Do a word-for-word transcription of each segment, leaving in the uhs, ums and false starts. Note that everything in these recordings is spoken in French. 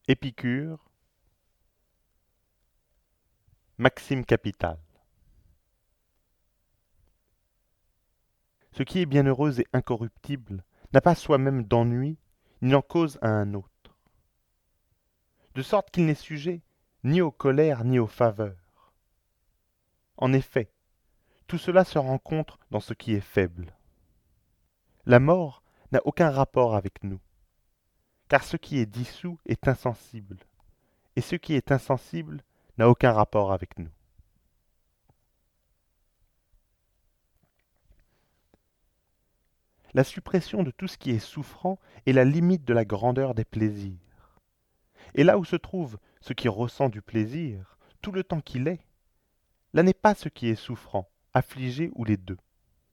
Épicure, maxime capitale. Ce qui est bienheureux et incorruptible n'a pas soi-même d'ennui, ni n'en cause à un autre. De sorte qu'il n'est sujet ni aux colères ni aux faveurs. En effet, tout cela se rencontre dans ce qui est faible. La mort n'a aucun rapport avec nous, car ce qui est dissous est insensible, et ce qui est insensible n'a aucun rapport avec nous. La suppression de tout ce qui est souffrant est la limite de la grandeur des plaisirs. Et là où se trouve ce qui ressent du plaisir, tout le temps qu'il est, là n'est pas ce qui est souffrant, affligé ou les deux.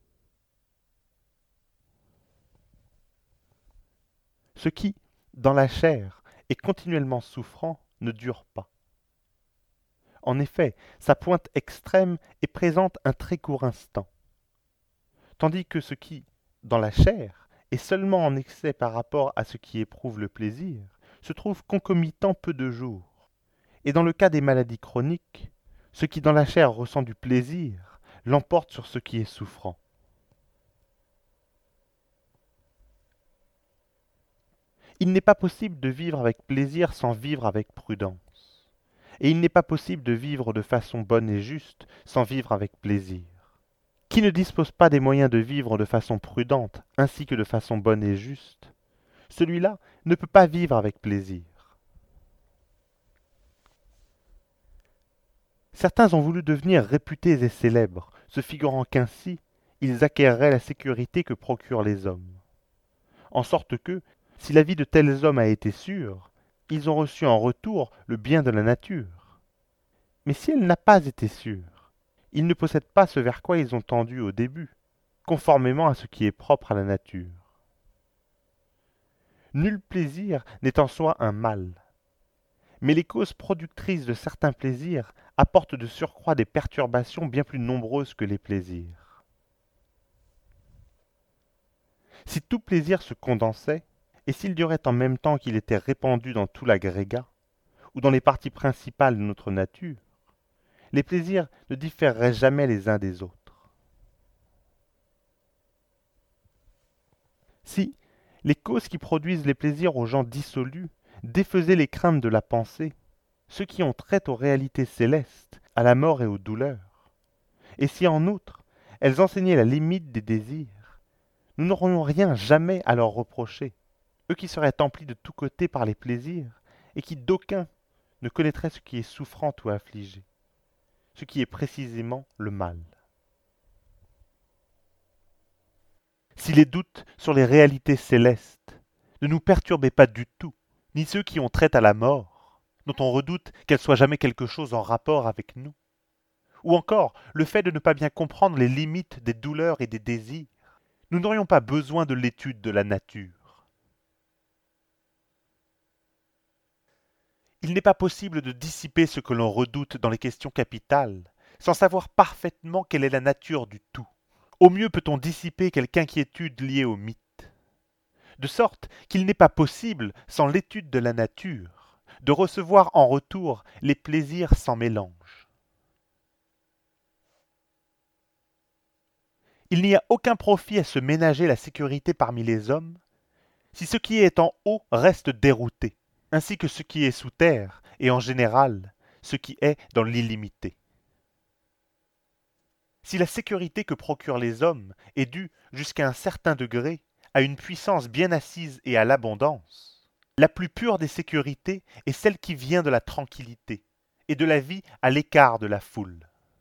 Ce qui, dans la chair, est continuellement souffrant ne dure pas. En effet, sa pointe extrême est présente un très court instant, tandis que ce qui, dans la chair, est seulement en excès par rapport à ce qui éprouve le plaisir, se trouve concomitant peu de jours. Et dans le cas des maladies chroniques, ce qui dans la chair ressent du plaisir l'emporte sur ce qui est souffrant. Il n'est pas possible de vivre avec plaisir sans vivre avec prudence. Et il n'est pas possible de vivre de façon bonne et juste sans vivre avec plaisir. Qui ne dispose pas des moyens de vivre de façon prudente ainsi que de façon bonne et juste, celui-là ne peut pas vivre avec plaisir. Certains ont voulu devenir réputés et célèbres, se figurant qu'ainsi ils acquerraient la sécurité que procurent les hommes. En sorte que, si la vie de tels hommes a été sûre, ils ont reçu en retour le bien de la nature. Mais si elle n'a pas été sûre, ils ne possèdent pas ce vers quoi ils ont tendu au début, conformément à ce qui est propre à la nature. Nul plaisir n'est en soi un mal, mais les causes productrices de certains plaisirs apportent de surcroît des perturbations bien plus nombreuses que les plaisirs. Si tout plaisir se condensait, et s'il durait en même temps qu'il était répandu dans tout l'agrégat, ou dans les parties principales de notre nature, les plaisirs ne différeraient jamais les uns des autres. Si les causes qui produisent les plaisirs aux gens dissolus défaisaient les craintes de la pensée, ceux qui ont trait aux réalités célestes, à la mort et aux douleurs, et si en outre elles enseignaient la limite des désirs, nous n'aurions rien jamais à leur reprocher, eux qui seraient emplis de tous côtés par les plaisirs, et qui d'aucuns ne connaîtraient ce qui est souffrant ou affligé, ce qui est précisément le mal. Si les doutes sur les réalités célestes ne nous perturbaient pas du tout, ni ceux qui ont trait à la mort, dont on redoute qu'elle soit jamais quelque chose en rapport avec nous, ou encore le fait de ne pas bien comprendre les limites des douleurs et des désirs, nous n'aurions pas besoin de l'étude de la nature. Il n'est pas possible de dissiper ce que l'on redoute dans les questions capitales, sans savoir parfaitement quelle est la nature du tout. Au mieux peut-on dissiper quelque inquiétude liée au mythe. De sorte qu'il n'est pas possible, sans l'étude de la nature, de recevoir en retour les plaisirs sans mélange. Il n'y a aucun profit à se ménager la sécurité parmi les hommes, si ce qui est en haut reste dérouté, ainsi que ce qui est sous terre, et en général, ce qui est dans l'illimité. Si la sécurité que procurent les hommes est due, jusqu'à un certain degré, à une puissance bien assise et à l'abondance, la plus pure des sécurités est celle qui vient de la tranquillité et de la vie à l'écart de la foule.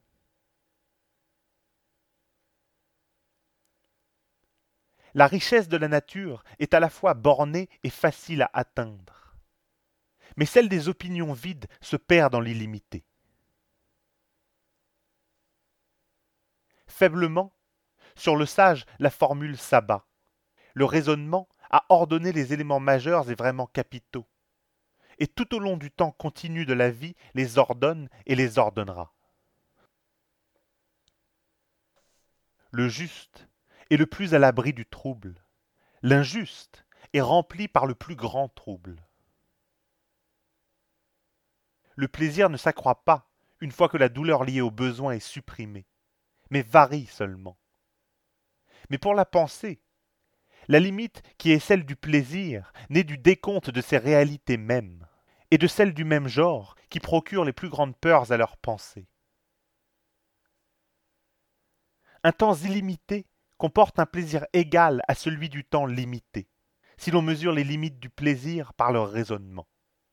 La richesse de la nature est à la fois bornée et facile à atteindre, mais celle des opinions vides se perd dans l'illimité. Faiblement, sur le sage, la formule s'abat. Le raisonnement a ordonné les éléments majeurs et vraiment capitaux, et tout au long du temps continu de la vie les ordonne et les ordonnera. Le juste est le plus à l'abri du trouble, l'injuste est rempli par le plus grand trouble. le plaisir ne s'accroît pas une fois que la douleur liée au besoin est supprimée, mais varie seulement. Mais pour la pensée, la limite qui est celle du plaisir naît du décompte de ces réalités mêmes, et de celles du même genre qui procurent les plus grandes peurs à leur pensée. Un temps illimité comporte un plaisir égal à celui du temps limité, si l'on mesure les limites du plaisir par leur raisonnement.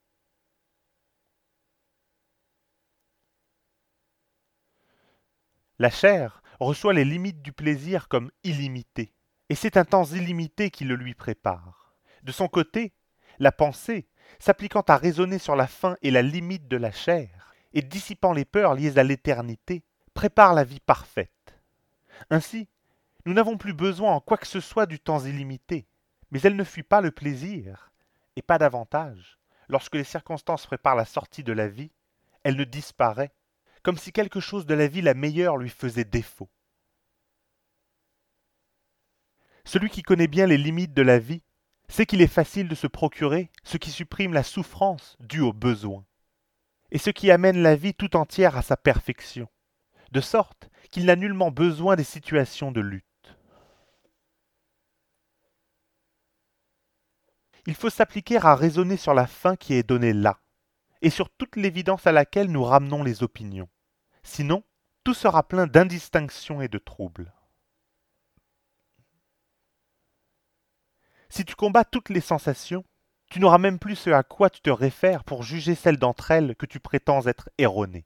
La chair reçoit les limites du plaisir comme illimitées, et c'est un temps illimité qui le lui prépare. De son côté, la pensée, s'appliquant à raisonner sur la fin et la limite de la chair, et dissipant les peurs liées à l'éternité, prépare la vie parfaite. Ainsi, nous n'avons plus besoin en quoi que ce soit du temps illimité, mais elle ne fuit pas le plaisir, et pas davantage. Lorsque les circonstances préparent la sortie de la vie, elle ne disparaît, comme si quelque chose de la vie la meilleure lui faisait défaut. Celui qui connaît bien les limites de la vie sait qu'il est facile de se procurer ce qui supprime la souffrance due au besoin, et ce qui amène la vie tout entière à sa perfection, de sorte qu'il n'a nullement besoin des situations de lutte. Il faut s'appliquer à raisonner sur la fin qui est donnée là, et sur toute l'évidence à laquelle nous ramenons les opinions. Sinon, tout sera plein d'indistinctions et de troubles. Si tu combats toutes les sensations, tu n'auras même plus ce à quoi tu te réfères pour juger celle d'entre elles que tu prétends être erronée.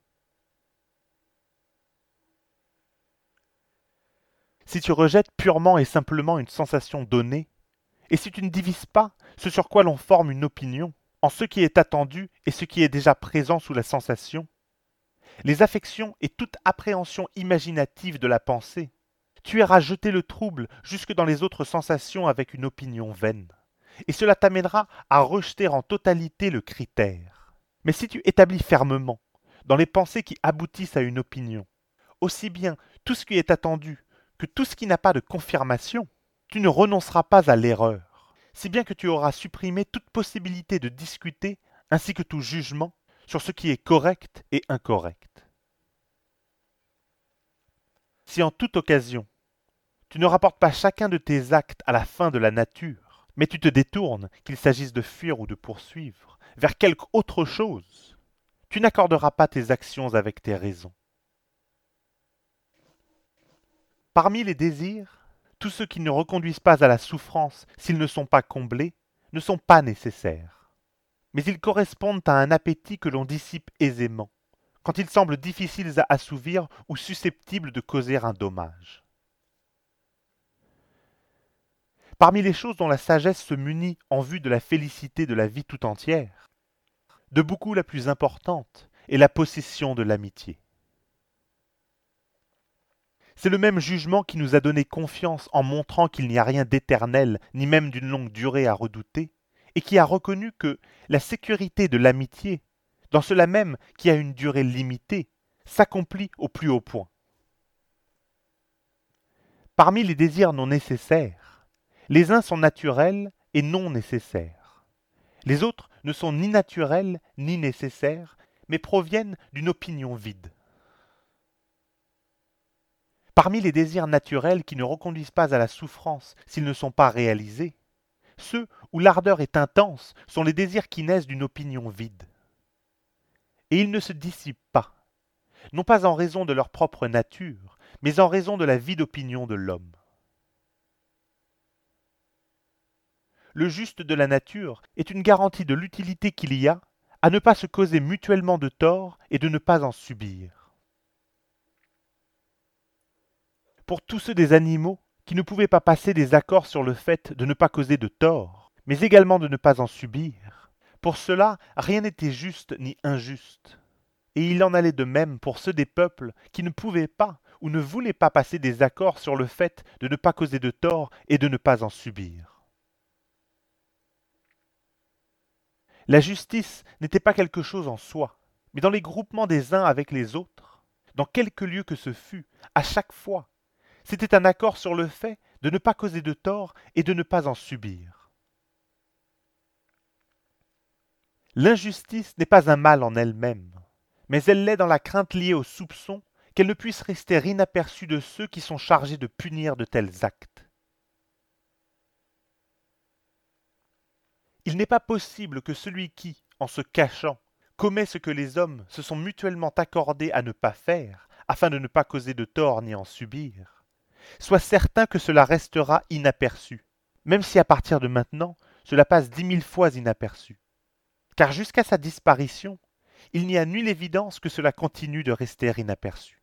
Si tu rejettes purement et simplement une sensation donnée, et si tu ne divises pas ce sur quoi l'on forme une opinion, en ce qui est attendu et ce qui est déjà présent sous la sensation, les affections et toute appréhension imaginative de la pensée, tu iras jeter le trouble jusque dans les autres sensations avec une opinion vaine, et cela t'amènera à rejeter en totalité le critère. Mais si tu établis fermement, dans les pensées qui aboutissent à une opinion, aussi bien tout ce qui est attendu que tout ce qui n'a pas de confirmation, tu ne renonceras pas à l'erreur, si bien que tu auras supprimé toute possibilité de discuter ainsi que tout jugement sur ce qui est correct et incorrect. Si en toute occasion, tu ne rapportes pas chacun de tes actes à la fin de la nature, mais tu te détournes, qu'il s'agisse de fuir ou de poursuivre, vers quelque autre chose, tu n'accorderas pas tes actions avec tes raisons. Parmi les désirs, tous ceux qui ne reconduisent pas à la souffrance s'ils ne sont pas comblés, ne sont pas nécessaires. Mais ils correspondent à un appétit que l'on dissipe aisément, quand ils semblent difficiles à assouvir ou susceptibles de causer un dommage. Parmi les choses dont la sagesse se munit en vue de la félicité de la vie tout entière, de beaucoup la plus importante est la possession de l'amitié. C'est le même jugement qui nous a donné confiance en montrant qu'il n'y a rien d'éternel, ni même d'une longue durée à redouter, et qui a reconnu que la sécurité de l'amitié, dans cela même qui a une durée limitée, s'accomplit au plus haut point. Parmi les désirs non nécessaires, les uns sont naturels et non nécessaires. Les autres ne sont ni naturels ni nécessaires, mais proviennent d'une opinion vide. Parmi les désirs naturels qui ne reconduisent pas à la souffrance s'ils ne sont pas réalisés, ceux où l'ardeur est intense sont les désirs qui naissent d'une opinion vide. Et ils ne se dissipent pas, non pas en raison de leur propre nature, mais en raison de la vide opinion de l'homme. Le juste de la nature est une garantie de l'utilité qu'il y a à ne pas se causer mutuellement de tort et de ne pas en subir. Pour tous ceux des animaux qui ne pouvaient pas passer des accords sur le fait de ne pas causer de tort, mais également de ne pas en subir, pour cela rien n'était juste ni injuste. Et il en allait de même pour ceux des peuples qui ne pouvaient pas ou ne voulaient pas passer des accords sur le fait de ne pas causer de tort et de ne pas en subir. La justice n'était pas quelque chose en soi, mais dans les groupements des uns avec les autres, dans quelque lieu que ce fût, à chaque fois, c'était un accord sur le fait de ne pas causer de tort et de ne pas en subir. L'injustice n'est pas un mal en elle-même, mais elle l'est dans la crainte liée au soupçon qu'elle ne puisse rester inaperçue de ceux qui sont chargés de punir de tels actes. Il n'est pas possible que celui qui, en se cachant, commet ce que les hommes se sont mutuellement accordés à ne pas faire, afin de ne pas causer de tort ni en subir, soit certain que cela restera inaperçu, même si à partir de maintenant, cela passe dix mille fois inaperçu. Car jusqu'à sa disparition, il n'y a nulle évidence que cela continue de rester inaperçu.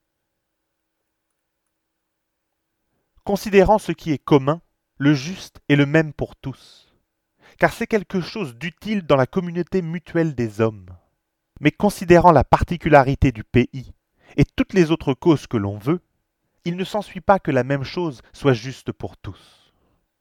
Considérant ce qui est commun, le juste est le même pour tous, car c'est quelque chose d'utile dans la communauté mutuelle des hommes. Mais considérant la particularité du pays et toutes les autres causes que l'on veut, il ne s'ensuit pas que la même chose soit juste pour tous.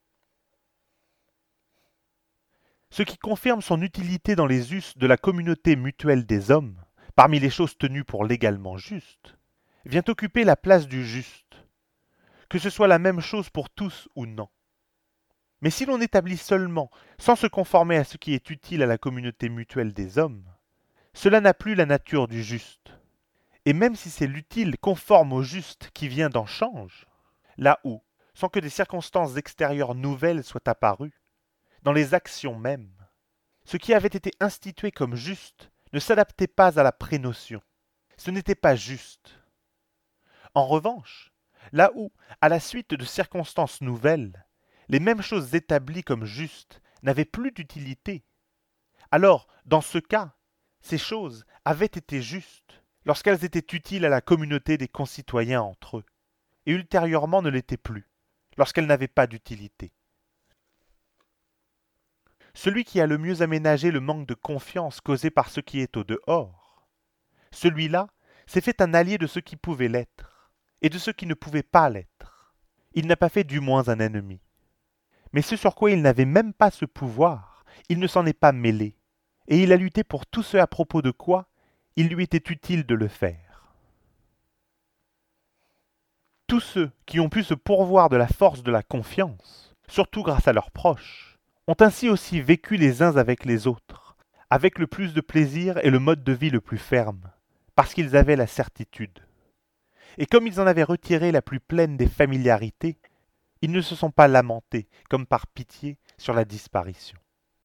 Ce qui confirme son utilité dans les us de la communauté mutuelle des hommes, parmi les choses tenues pour légalement justes, vient occuper la place du juste, que ce soit la même chose pour tous ou non. Mais si l'on établit seulement, sans se conformer à ce qui est utile à la communauté mutuelle des hommes, cela n'a plus la nature du juste. Et même si c'est l'utile conforme au juste qui vient d'en change, là où, sans que des circonstances extérieures nouvelles soient apparues, dans les actions mêmes, ce qui avait été institué comme juste ne s'adaptait pas à la prénotion. Ce n'était pas juste. En revanche, là où, à la suite de circonstances nouvelles, les mêmes choses établies comme justes n'avaient plus d'utilité, alors, dans ce cas, ces choses avaient été justes lorsqu'elles étaient utiles à la communauté des concitoyens entre eux, et ultérieurement ne l'étaient plus, lorsqu'elles n'avaient pas d'utilité. Celui qui a le mieux aménagé le manque de confiance causé par ce qui est au dehors, celui-là s'est fait un allié de ce qui pouvait l'être, et de ce qui ne pouvait pas l'être. Il n'a pas fait du moins un ennemi. Mais ce sur quoi il n'avait même pas ce pouvoir, il ne s'en est pas mêlé, et il a lutté pour tout ce à propos de quoi il lui était utile de le faire. Tous ceux qui ont pu se pourvoir de la force de la confiance, surtout grâce à leurs proches, ont ainsi aussi vécu les uns avec les autres, avec le plus de plaisir et le mode de vie le plus ferme, parce qu'ils avaient la certitude. Et comme ils en avaient retiré la plus pleine des familiarités, ils ne se sont pas lamentés, comme par pitié, sur la disparition.